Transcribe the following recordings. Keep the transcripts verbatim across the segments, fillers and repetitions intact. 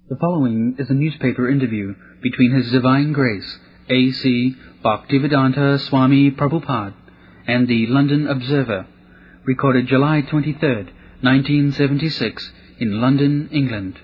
The following is a newspaper interview between His Divine Grace, A C Bhaktivedanta Swami Prabhupada, and the London Observer, recorded July twenty-third, nineteen seventy-six, in London, England.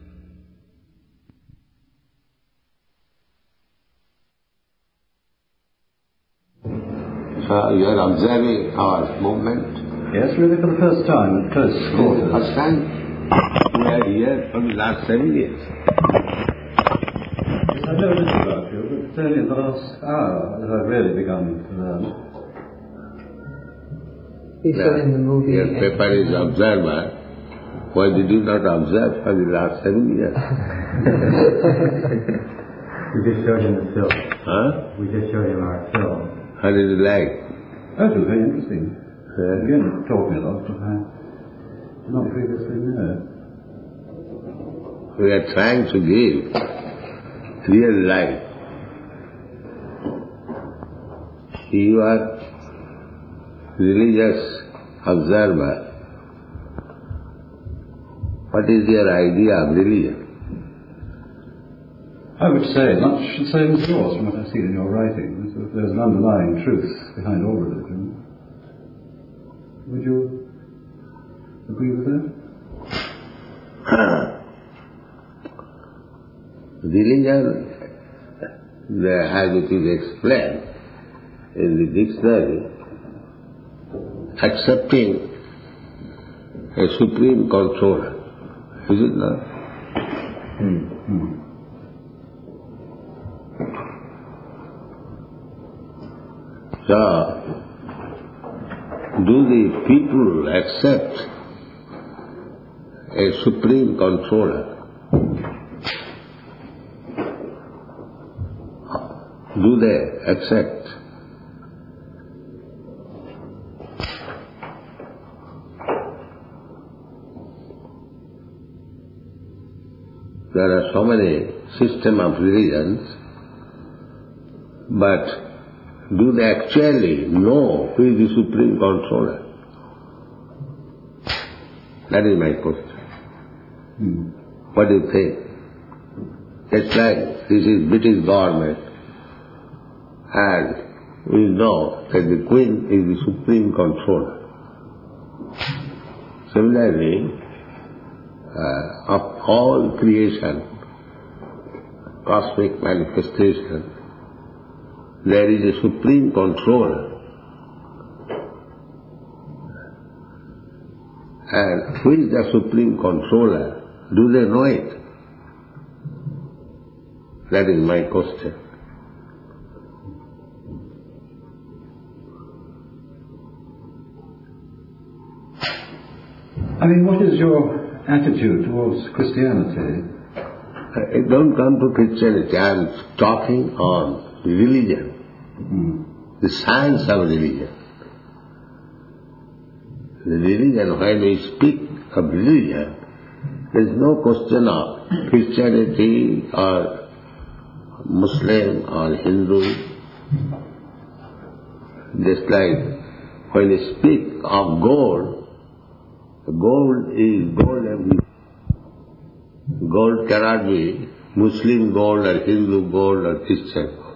So you are observing our movement? Yes, really for the first time at close quarters. First time? We are here for the last seven years. Yes, I know a little about you, but it's only in the last hour that I've really begun to learn. He said in the movie... Your paper is Observer. Why did you not observe for the last seven years? We just showed him the film. Huh? We just showed him our film. How did you like? That was very interesting. Yeah. Again, taught me a lot, but I did not previously know. We are trying to give real life. You are religious observer. What is your idea of religion? I would say much the same as yours from what I see in your writings. That there's an underlying truth behind all religion. Would you agree with that? Religion, as it is explained in the dictionary, accepting a supreme controller. Is it not? Mm-hmm. So, do the people accept a supreme controller? Do they accept? There are so many systems of religions, but do they actually know who is the supreme controller? That is my question. Hmm. What do you think? It's like this is British government, and we know that the Queen is the supreme controller. Similarly, uh, of all creation, cosmic manifestation, there is a supreme controller. And who is the supreme controller? Do they know it? That is my question. I mean, what is your attitude towards Christianity? I don't come to Christianity. I am talking on religion. Mm. The science of religion. The religion, when we speak of religion, there is no question of Christianity or Muslim or Hindu. Just like when we speak of gold, gold is gold everywhere. Gold cannot be Muslim gold or Hindu gold or Christian gold.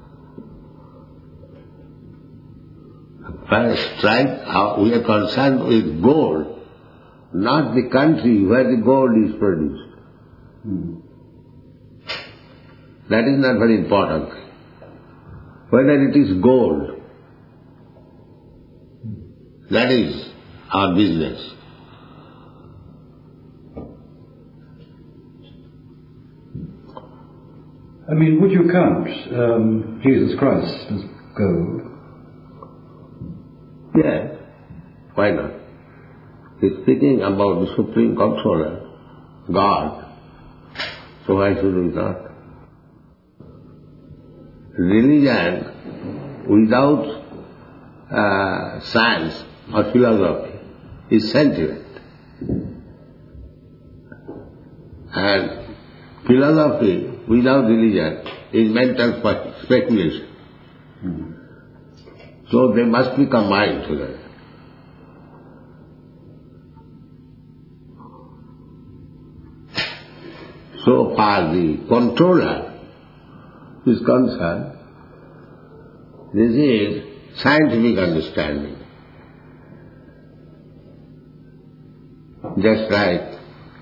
First, right, we are concerned with gold, not the country where the gold is produced. Hmm. That is not very important. Whether it is gold, that is our business. I mean, would you count um, Jesus Christ as gold? Yes, why not? He's speaking about the Supreme Controller, God, so why should we not? Religion without uh, science or philosophy is sentiment. And philosophy without religion is mental speculation. Mm-hmm. So they must be combined together. so far the controller is concerned, this is scientific understanding. Just like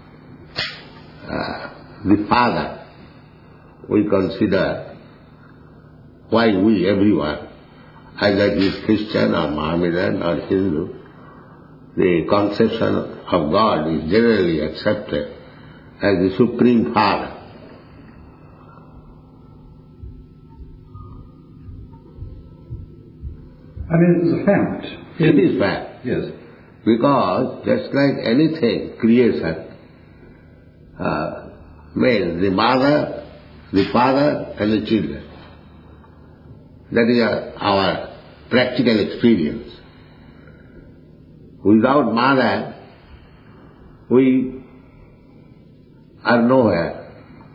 uh, the father, we consider why we, everyone, either he is Christian or Mohammedan or Hindu, the conception of God is generally accepted as the Supreme Father. I mean, it's a fact. It is fact. Yes. Because just like anything, creation, uh, means the mother, the father and the children. That is our, our practical experience. Without mother, we are nowhere.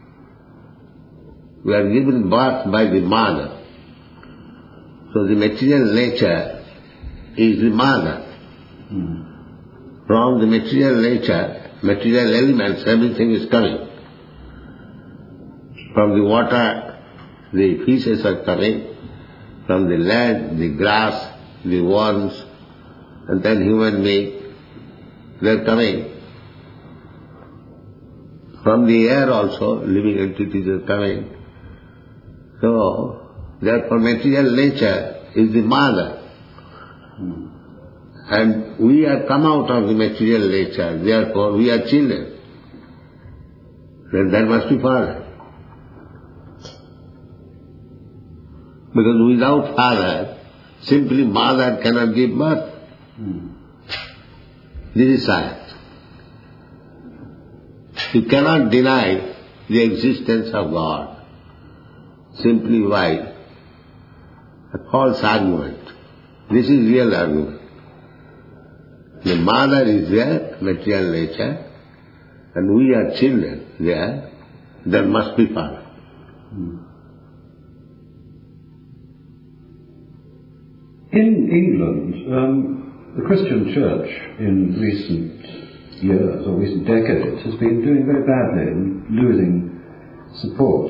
We are given birth by the mother. So the material nature is the mother. Mm. From the material nature, material elements, everything is coming. From the water, the fishes are coming. From the land, the grass, the worms, and then human being, they are coming. From the air also, living entities are coming. So, therefore material nature is the mother. Mm. And we have come out of the material nature, therefore we are children. Then there must be father. Because without father, simply mother cannot give birth. Mm. This is science. You cannot deny the existence of God simply by a false argument. This is real argument. The mother is there, material nature, and we are children there, there must be father. Mm. In England, um, the Christian Church in recent years or recent decades has been doing very badly and losing support.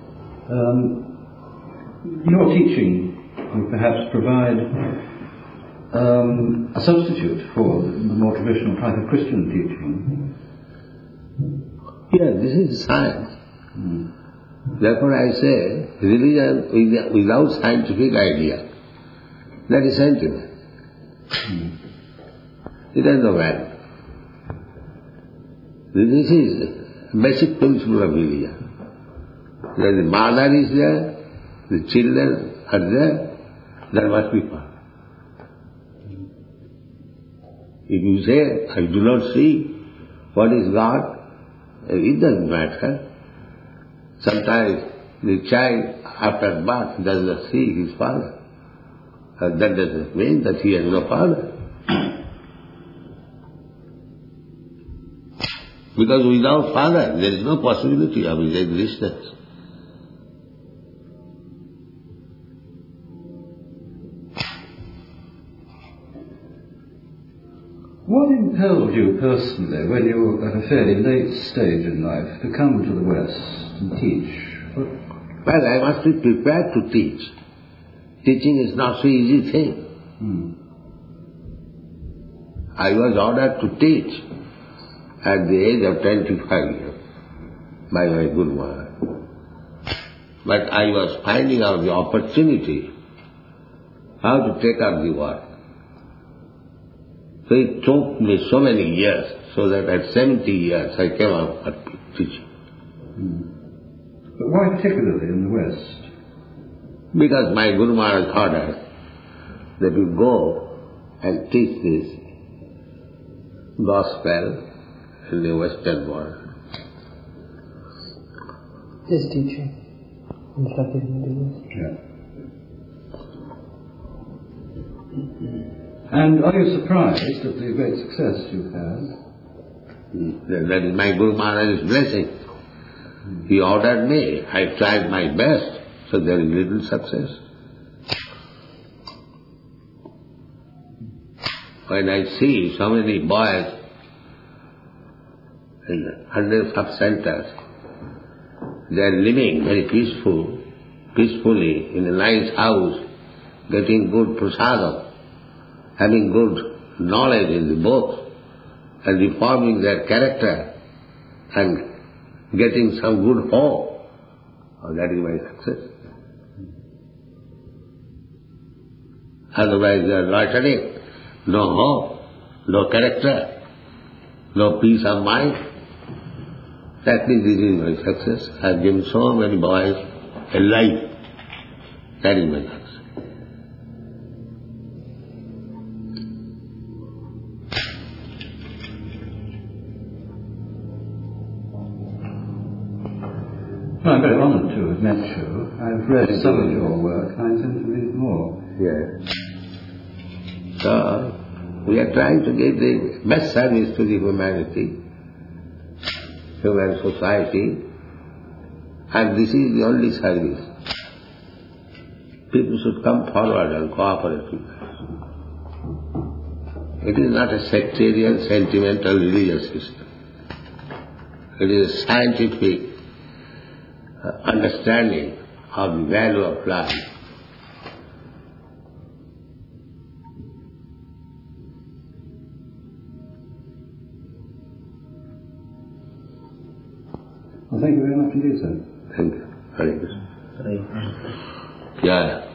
Um, your teaching would perhaps provide um, a substitute for the more traditional type of Christian teaching. Yeah, this is science. Mm. Therefore I say, religion without scientific idea, that is sentiment. Mm. It has no value. This is basic principle of religion. That the mother is there, the children are there, there must be father. If you say, I do not see what is God, it doesn't matter. Sometimes the child after birth does not see his father. And that doesn't mean that he has no father. Because without father, there is no possibility of his existence. What impelled you personally, when you were at a fairly late stage in life, to come to the West and teach? What? Well, I must be prepared to teach. Teaching is not so easy thing. Hmm. I was ordered to teach at the age of twenty-five years by my Guru Maharaj. But I was finding out the opportunity how to take up the work. So it took me so many years, so that at seventy years I came up at teaching. Hmm. But why particularly in the West? Because my Guru Maharaj ordered that you go and teach this gospel in the Western world. His teaching. In fact, in the West. Yeah. And are you surprised at the great success you've had? That is my Guru Maharaj's blessing. He ordered me. I tried my best, so there is little success. When I see so many boys in hundreds of centers they are living very peaceful, peacefully in a nice house, getting good prasadam, having good knowledge in the books, and reforming their character, and getting some good hope, oh, that is my success. Otherwise they are loitering, no hope, no character, no peace of mind. That means this is my success. I have given so many boys a life. That is my success. Well, I'm very honoured to have met you. I've read some of your work. I intend to read more. Yes. So, we are trying to give the best service to the humanity, human society, and this is the only service. People should come forward and cooperate with us. It is not a sectarian, sentimental, religious system. It is a scientific uh, understanding of the value of life. Well, thank you very much indeed, sir. Thank you. Very good. Hare Krishna. Yeah.